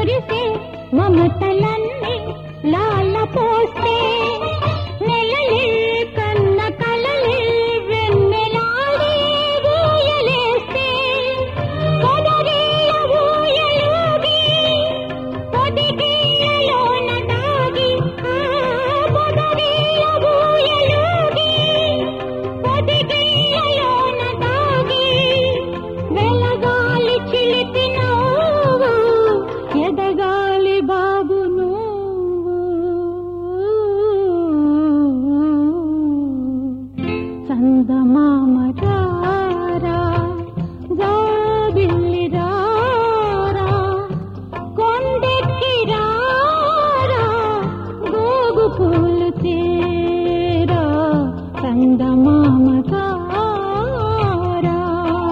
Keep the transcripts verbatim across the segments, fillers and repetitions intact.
కురిసే మమతలన్నీ లాల పోస్తే నెలలే కన్న కలలే వెన్నెలాడే ఊయలేస్తే పొదరిల్ల ఊయలూగి పొదిగిళ్ళలోన దాగి పొదరిల్ల ఊయలూగి పొదిగిళ్ళలోన దాగి వెలగాలి చిలిపి నవ్వు ఎదగాలి బాబు నువ్వు చందమామ రారా జాబిల్లి రారా కొండెక్కి రారా గోగు పూలు తేరా చందమామ రారా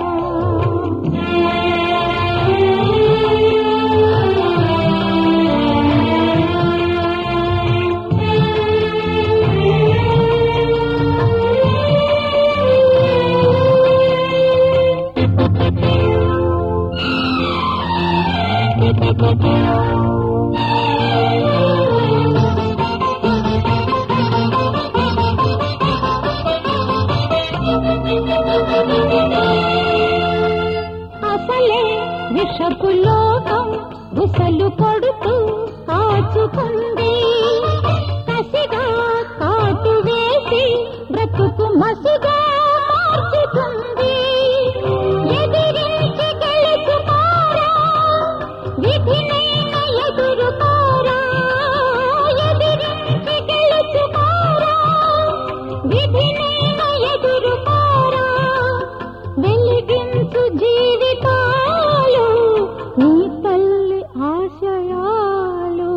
అసలే విషపు లోకం బుసలు కొడుతూ కాచుకుంది కసిగా కాటు వేసి బ్రతుకు మసిగా మార్చుతుంది ఎదిరించి గెలుచుకోరా విధినైనా ఎదురుకోరా ఎదిరించి గెలుచుకోరా విధినైనా ఎదురుకోరా వెలిగించు జీవితాలు నీ తల్లి ఆశయాలు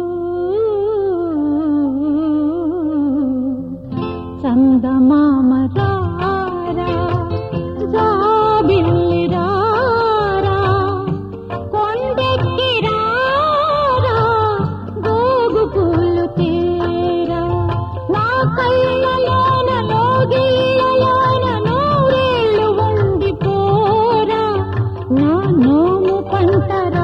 చందమామ రారా జాబిల్లి రారా కొండెక్కి రారా గోగు పూలు తేరా నా కళ్ళలోన లోగిళ్ళలోన నూరేళ్ళు ఉండిపోరా నా నోము పంటరా